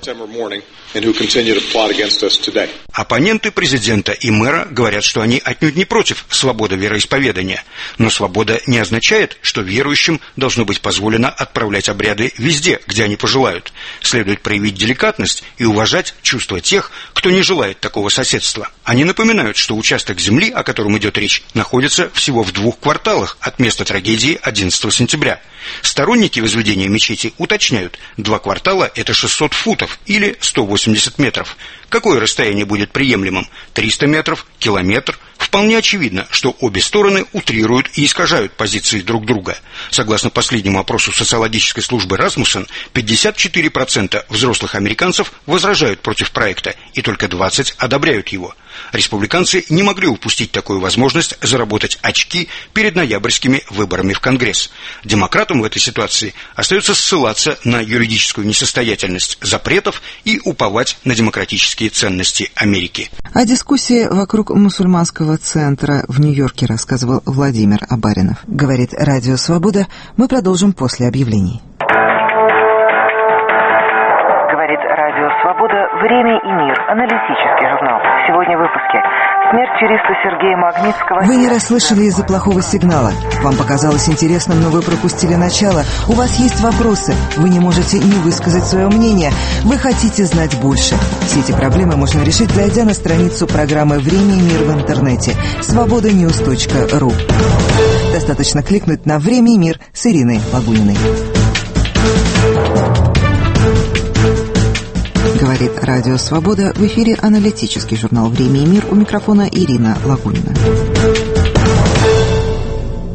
Оппоненты президента и мэра говорят, что они отнюдь не против свободы вероисповедания. Но свобода не означает, что верующим должно быть позволено отправлять обряды везде, где они пожелают. Следует проявить деликатность и уважать чувства тех, кто не желает такого соседства. Они напоминают, что участок земли, о котором идет речь, находится всего в 2 кварталах от места трагедии 11 сентября. Сторонники возведения мечети уточняют, 2 квартала – это 600 футов или 180 метров. Какое расстояние будет приемлемым? 300 метров? Километр? Вполне очевидно, что обе стороны утрируют и искажают позиции друг друга. Согласно последнему опросу социологической службы Rasmussen, 54% взрослых американцев возражают против проекта, и только 20% одобряют его. Республиканцы не могли упустить такую возможность заработать очки перед ноябрьскими выборами в Конгресс. Демократам в этой ситуации остается ссылаться на юридическую несостоятельность запретов и уповать на демократические ценности Америки. О дискуссии вокруг мусульманского центра в Нью-Йорке рассказывал Владимир Абаринов. Говорит Радио Свобода. Мы продолжим после объявлений. Говорит Радио Свобода. Время и мир. Аналитический журнал. Сегодня в выпуске. Смерть юриста Сергея Магнитского... Вы не расслышали из-за плохого сигнала. Вам показалось интересным, но вы пропустили начало. У вас есть вопросы. Вы не можете не высказать свое мнение. Вы хотите знать больше. Все эти проблемы можно решить, зайдя на страницу программы «Время и мир» в интернете. Свобоdanews.ru. Достаточно кликнуть на «Время и мир» с Ириной Лагуниной. Говорит Радио Свобода. В эфире аналитический журнал «Время и мир». У микрофона Ирина Лагунина. С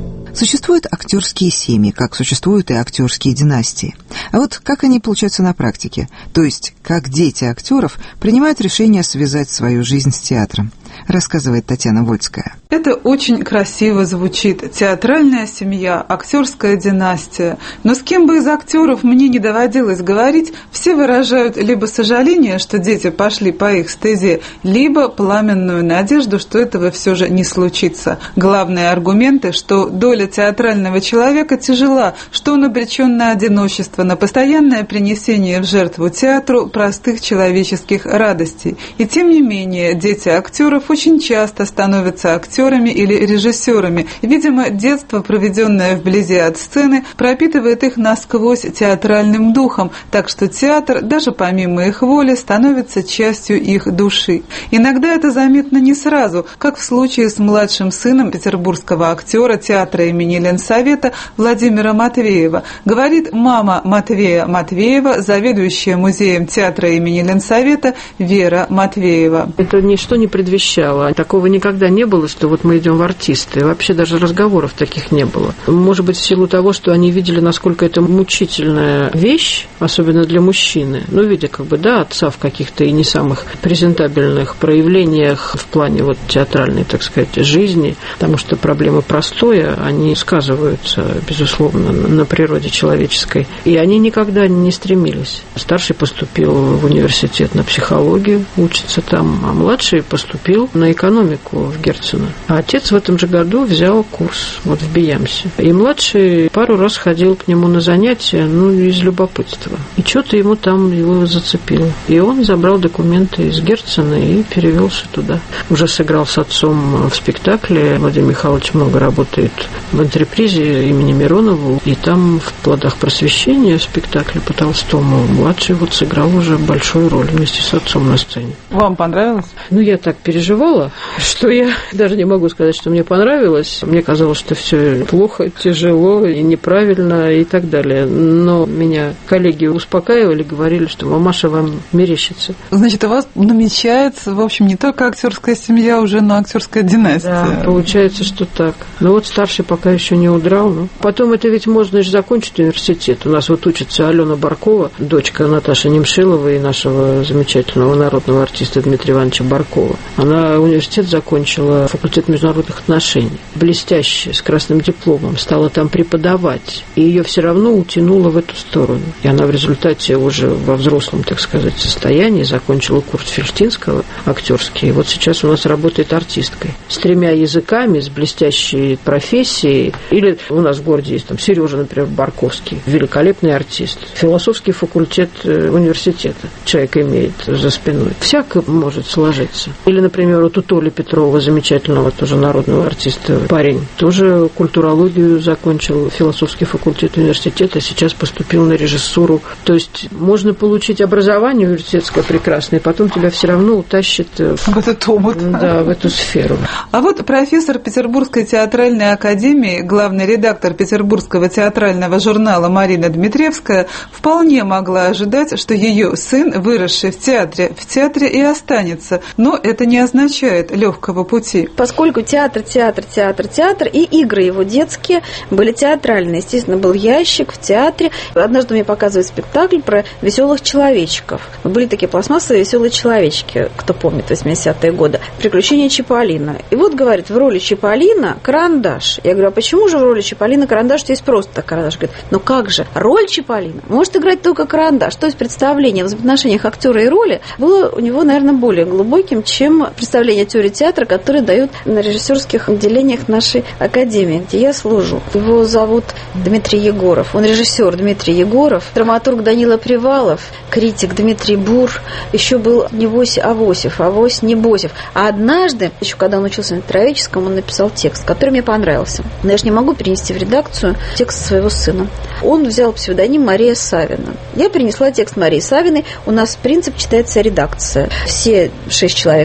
Существуют актерские семьи, как существуют и актерские династии. А вот как они получаются на практике? То есть, как дети актеров принимают решение связать свою жизнь с театром, рассказывает Татьяна Вольская. Это очень красиво звучит. Театральная семья, актерская династия. Но с кем бы из актеров мне не доводилось говорить, все выражают либо сожаление, что дети пошли по их стезе, либо пламенную надежду, что этого все же не случится. Главные аргументы, что доля театрального человека тяжела, что он обречен на одиночество, на постоянное принесение в жертву театру простых человеческих радостей. И тем не менее, дети актеров очень часто становятся актерами или режиссерами. Видимо, детство, проведенное вблизи от сцены, пропитывает их насквозь театральным духом, так что театр, даже помимо их воли, становится частью их души. Иногда это заметно не сразу, как в случае с младшим сыном петербургского актера театра имени Ленсовета Владимира Матвеева. Говорит мама Матвея Матвеева, заведующая музеем театра имени Ленсовета Вера Матвеева. Это ничто не предвещало. Такого никогда не было, что вот мы идем в артисты. Вообще даже разговоров таких не было. Может быть, в силу того, что они видели, насколько это мучительная вещь, особенно для мужчины. Ну, видя отца в каких-то и не самых презентабельных проявлениях в плане театральной, так сказать, жизни, потому что проблемы простоя, они сказываются, безусловно, на природе человеческой. И они никогда не стремились. Старший поступил в университет на психологию, учится там, а младший поступил на экономику в Герцена. А отец в этом же году взял курс в Биямсе. И младший пару раз ходил к нему на занятия, из любопытства. И что-то ему там его зацепило. И он забрал документы из Герцена и перевелся туда. Уже сыграл с отцом в спектакле. Владимир Михайлович много работает в антрепризе имени Миронова. И там в «Плодах просвещения» в спектакле по Толстому младший сыграл уже большую роль вместе с отцом на сцене. Вам понравилось? Я так переживала, что я даже не могу сказать, что мне понравилось. Мне казалось, что все плохо, тяжело и неправильно и так далее. Но меня коллеги успокаивали, говорили, что мамаша вам мерещится. Значит, у вас намечается, в общем, не только актерская семья уже, но актерская династия. Да, получается, что так. Но старший пока еще не удрал. Потом это ведь можно же закончить университет. У нас учится Алена Баркова, дочка Наташи Немшиловой и нашего замечательного народного артиста Дмитрия Ивановича Баркова. Она университет закончила, факультет международных отношений. Блестяще, с красным дипломом. Стала там преподавать. И ее все равно утянуло в эту сторону. И она в результате уже во взрослом, так сказать, состоянии закончила курс Фельштинского актерский. И сейчас у нас работает артисткой. С 3 языками, с блестящей профессией. Или у нас в городе есть Сережа, например, Барковский. Великолепный артист. Философский факультет университета человек имеет за спиной. Всяко может сложиться. Или, например, у Толи Петрова, замечательного тоже народного артиста, парень, тоже культурологию закончил, философский факультет университета, сейчас поступил на режиссуру. То есть можно получить образование университетское прекрасное, и потом тебя все равно утащит в этот омут. Да, в эту сферу. А профессор Петербургской театральной академии, главный редактор Петербургского театрального журнала Марина Дмитриевская вполне могла ожидать, что ее сын, выросший в театре и останется. Но это не означает легкого пути. Поскольку театр и игры его детские были театральные. Естественно, был ящик в театре. Однажды мне показывают спектакль про веселых человечков. Были такие пластмассовые веселые человечки, кто помнит, 80-е годы. «Приключения Чиполлино». И говорит, в роли Чиполлино карандаш. Я говорю, а почему же в роли Чиполлино карандаш? Здесь просто карандаш. Говорит, как же, роль Чиполлино может играть только карандаш. То есть представление о взаимоотношениях актера и роли было у него, наверное, более глубоким, чем представление о теории театра, которое дают на режиссерских отделениях нашей академии, где я служу. Его зовут Дмитрий Егоров. Он режиссер Дмитрий Егоров, драматург Данила Привалов, критик Дмитрий Бур, еще был не Вось, а Восев, а Вось не Босев. А однажды, еще когда он учился на Петровическом, он написал текст, который мне понравился. Но я же не могу перенести в редакцию текст своего сына. Он взял псевдоним Мария Савина. Я принесла текст Марии Савиной. У нас принцип читается редакция. Все 6 человек прочитали,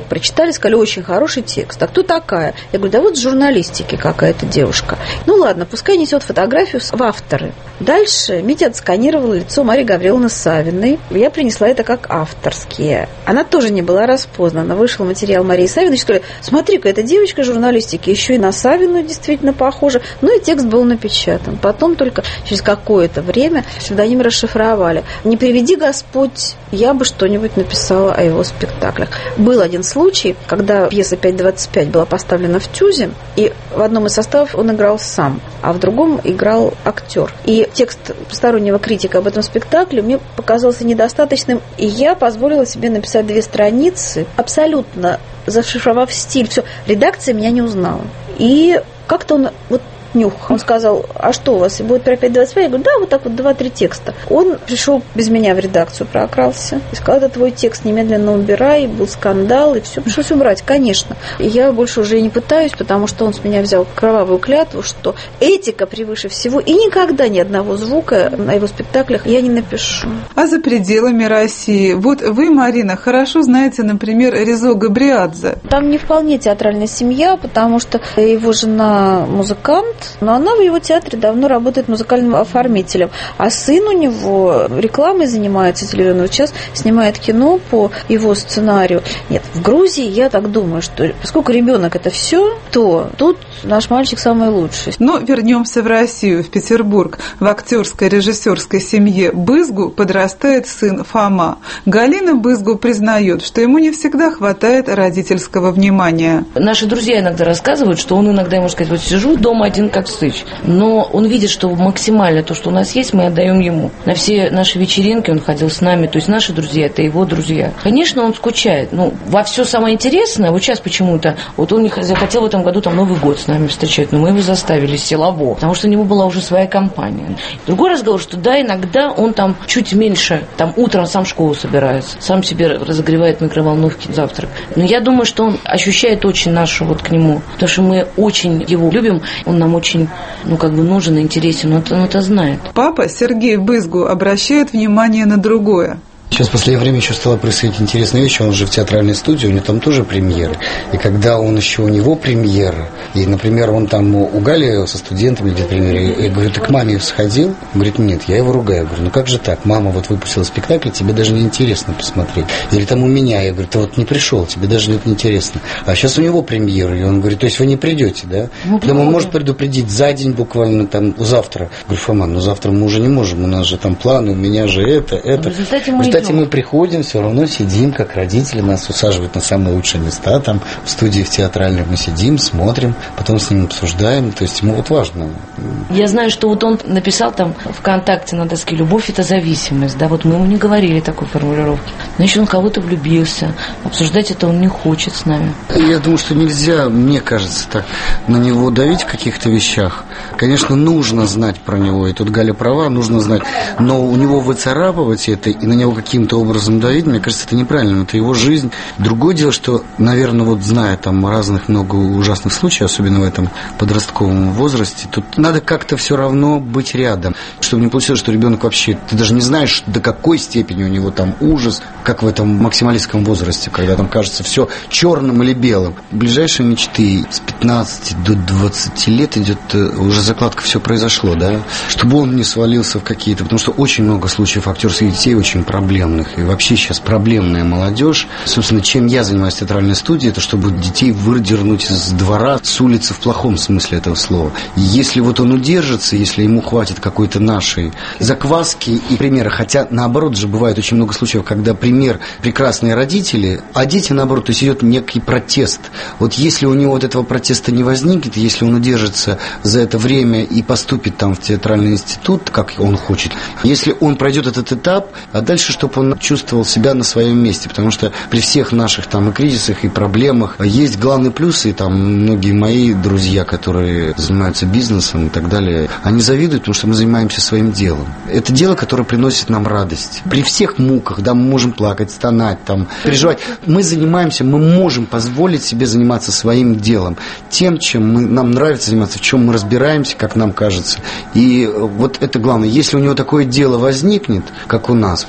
оцифровали, сказали, очень хороший текст. А кто такая? Я говорю, да вот с журналистики какая-то девушка. Ну ладно, пускай несет фотографию в авторы. Дальше Митя отсканировал лицо Марии Гавриловны Савиной. Я принесла это как авторские. Она тоже не была распознана. Вышел материал Марии Савиной, сказали, смотри-ка, эта девочка журналистики еще и на Савину действительно похожа. Ну и текст был напечатан. Потом только через какое-то время псевдоним расшифровали. Не приведи Господь, я бы что-нибудь написала о его спектаклях. Был один случай, когда пьеса 5.25 была поставлена в ТЮЗе, и в одном из составов он играл сам, а в другом играл актер. И текст постороннего критика об этом спектакле мне показался недостаточным, и я позволила себе написать 2 страницы, абсолютно зашифровав стиль. Все, редакция меня не узнала. И как-то он вот нюх. Он сказал, а что у вас, и будет про 5.25? Я говорю, да, вот так вот 2-3 текста. Он пришел без меня в редакцию, прокрался, и сказал, это твой текст, немедленно убирай, был скандал, и все, пришлось убрать, конечно. И я больше уже и не пытаюсь, потому что он с меня взял кровавую клятву, что этика превыше всего, и никогда ни одного звука на его спектаклях я не напишу. А за пределами России? Вот вы, Марина, хорошо знаете, например, Резо Габриадзе. Там не вполне театральная семья, потому что его жена музыкант, но она в его театре давно работает музыкальным оформителем. А сын у него рекламой занимается телевизионного, сейчас снимает кино по его сценарию. Нет, в Грузии я так думаю, что поскольку ребенок это все, то тут наш мальчик самый лучший. Но вернемся в Россию, в Петербург. В актерской режиссерской семье Бызгу подрастает сын Фома. Галина Бызгу признает, что ему не всегда хватает родительского внимания. Наши друзья иногда рассказывают, что он иногда, можно сказать, вот сижу дома один как сыч, но он видит, что максимально то, что у нас есть, мы отдаем ему. На все наши вечеринки он ходил с нами, то есть наши друзья, это его друзья. Конечно, он скучает, но во все самое интересное, вот сейчас почему-то, вот он не захотел в этом году там Новый год с нами встречать, но мы его заставили силово, потому что у него была уже своя компания. Другой разговор, что да, иногда он там чуть меньше, там утром сам в школу собирается, сам себе разогревает в микроволновке завтрак. Но я думаю, что он ощущает очень нашу вот к нему, потому что мы очень его любим, он нам очень, нужен и интересен, он это знает. Папа Сергей Бызгу обращает внимание на другое. Сейчас в последнее время еще стало происходить интересная вещь. Он же в театральной студии, у него там тоже премьеры. И когда у него премьера, и, например, он там у Гали со студентами где-то премьере, я говорю, ты к маме сходил? Он говорит, нет, я его ругаю. Я говорю, ну как же так? Мама вот выпустила спектакль, тебе даже не интересно посмотреть. Или там у меня, я говорю, ты вот не пришел, тебе даже не интересно. А сейчас у него премьера, и он говорит, то есть вы не придете, да? Потом он может предупредить за день буквально, там, завтра. Я говорю, Фома, завтра мы уже не можем, у нас же там планы, у меня же это. Кстати, мы приходим, все равно сидим, как родители, нас усаживают на самые лучшие места, там, в студии, в театральной мы сидим, смотрим, потом с ним обсуждаем, то есть ему вот важно. Я знаю, что вот он написал там ВКонтакте на доске «Любовь – это зависимость», да, вот мы ему не говорили такой формулировки. Значит, он кого-то влюбился, обсуждать это он не хочет с нами. Я думаю, что нельзя, мне кажется, так на него давить в каких-то вещах. Конечно, нужно знать про него, и тут Галя права, нужно знать, но у него выцарапывать это и на него каким-то образом давить, мне кажется, это неправильно, это его жизнь. Другое дело, что, наверное, вот зная там разных много ужасных случаев, особенно в этом подростковом возрасте, тут надо как-то все равно быть рядом, чтобы не получилось, что ребенок вообще, ты даже не знаешь, до какой степени у него там ужас, как в этом максималистском возрасте, когда там кажется все черным или белым. Ближайшие мечты с 15 до 20 лет идет уже закладка, все произошло, да, чтобы он не свалился в какие-то, потому что очень много случаев актерских детей очень проблемных, и вообще сейчас проблемная молодежь. Собственно, чем я занимаюсь в театральной студии, это чтобы детей выдернуть из двора, с улицы в плохом смысле этого слова. И если вот он удержится, если ему хватит какой-то нашей закваски и примера, хотя наоборот же бывает очень много случаев, когда пример прекрасные родители, а дети наоборот, то есть идет некий протест. Вот если у него вот этого протеста не возникнет, если он удержится за это время и поступит там в театральный институт, как он хочет, если он пройдет этот этап, а дальше, чтобы он чувствовал себя на своем месте, потому что при всех наших там и кризисах, и проблемах есть главный плюс, и там многие мои друзья, которые занимаются бизнесом и так далее, они завидуют, потому что мы занимаемся своим делом. Это дело, которое приносит нам радость. При всех муках, да, мы можем плакать, стонать, там, переживать. Мы занимаемся, мы можем позволить себе заниматься своим делом, тем, чем нам нравится заниматься, в чем мы разбираемся, как нам кажется. И вот это главное. Если у него такое дело возникнет, как у нас, потому что это великое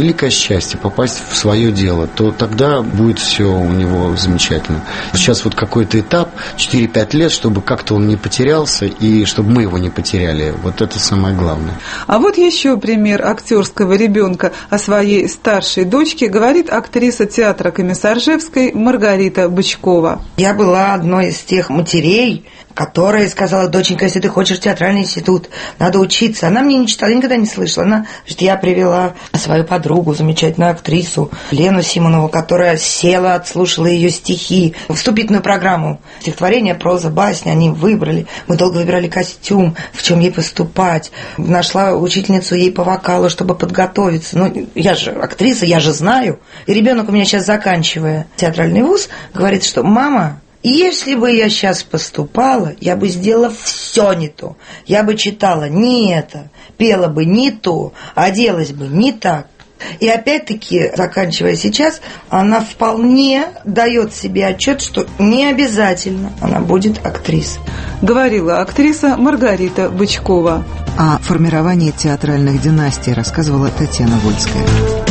великое счастье попасть в свое дело, то тогда будет все у него замечательно. Сейчас вот какой-то этап, 4-5 лет, чтобы как-то он не потерялся и чтобы мы его не потеряли. Вот это самое главное. А вот еще пример актерского ребенка о своей старшей дочке говорит актриса театра Комиссаржевской Маргарита Бычкова. Я была одной из тех матерей, которая сказала: доченька, если ты хочешь в театральный институт, надо учиться. Она мне не читала, я никогда не слышала. Она, значит, я привела свою подругу, замечательную актрису Лену Симонову, которая села, отслушала ее стихи, вступительную программу. Стихотворение, проза, басня они выбрали. Мы долго выбирали костюм, в чем ей поступать. Нашла учительницу ей по вокалу, чтобы подготовиться. Ну, я же актриса, я же знаю. И ребенок у меня сейчас, заканчивая театральный вуз, говорит, что: мама, если бы я сейчас поступала, я бы сделала все не то. Я бы читала не это, пела бы не то, оделась бы не так. И опять-таки, заканчивая сейчас, она вполне дает себе отчет, что не обязательно она будет актрисой. Говорила актриса Маргарита Бычкова. О формировании театральных династий рассказывала Татьяна Вольская.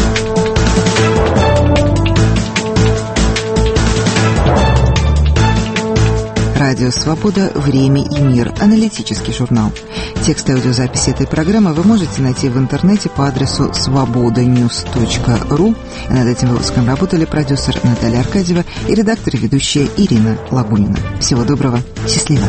Радио «Свобода. Время и мир». Аналитический журнал. Текст аудиозаписи этой программы вы можете найти в интернете по адресу svobodanews.ru. Над этим выпуском работали продюсер Наталья Аркадьева и редактор и ведущая Ирина Лагунина. Всего доброго. Счастливо.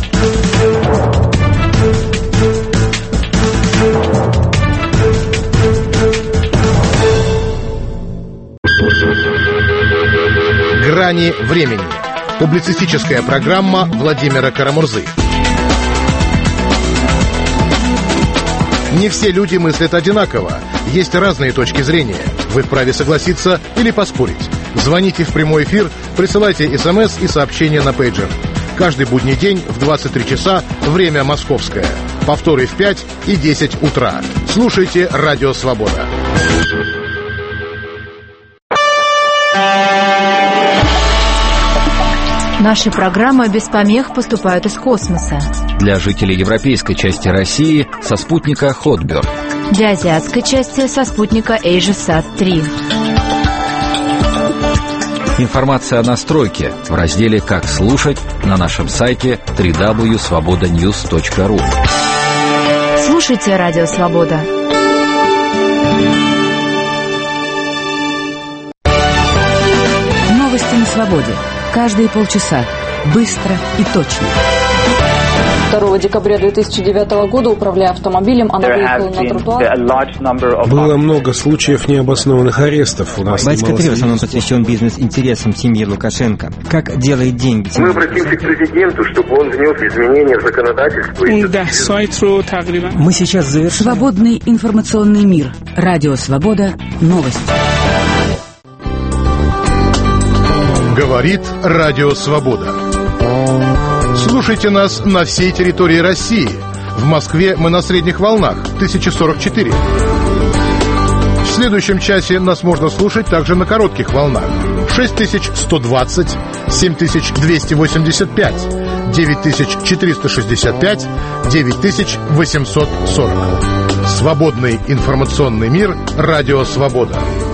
«Грани времени». Публицистическая программа Владимира Карамурзы. Не все люди мыслят одинаково. Есть разные точки зрения. Вы вправе согласиться или поспорить. Звоните в прямой эфир, присылайте СМС и сообщения на пейджер. Каждый будний день в 23 часа, время московское. Повторы в 5 и 10 утра. Слушайте «Радио Свобода». Наши программы без помех поступают из космоса. Для жителей европейской части России со спутника Hotbird. Для азиатской части со спутника AsiaSat-3. Информация о настройке в разделе «Как слушать» на нашем сайте www.svobodanews.ru. Слушайте «Радио Свобода». Новости на свободе. Каждые полчаса. Быстро и точно. 2 декабря 2009 года, управляя автомобилем, она выехала на тротуар. Было много случаев необоснованных арестов. У нас Батька-3 в основном посвящен бизнес-интересам семьи Лукашенко. Как делает деньги? Мы обратимся к президенту, чтобы он внес изменения в законодательство. Мы сейчас завершим. Свободный информационный мир. Радио Свобода. Новости. Говорит Радио Свобода. Слушайте нас на всей территории России. В Москве мы на средних волнах 1044. В следующем часе нас можно слушать также на коротких волнах 6120, 7285, 9465, 9840. Свободный информационный мир. Радио Свобода.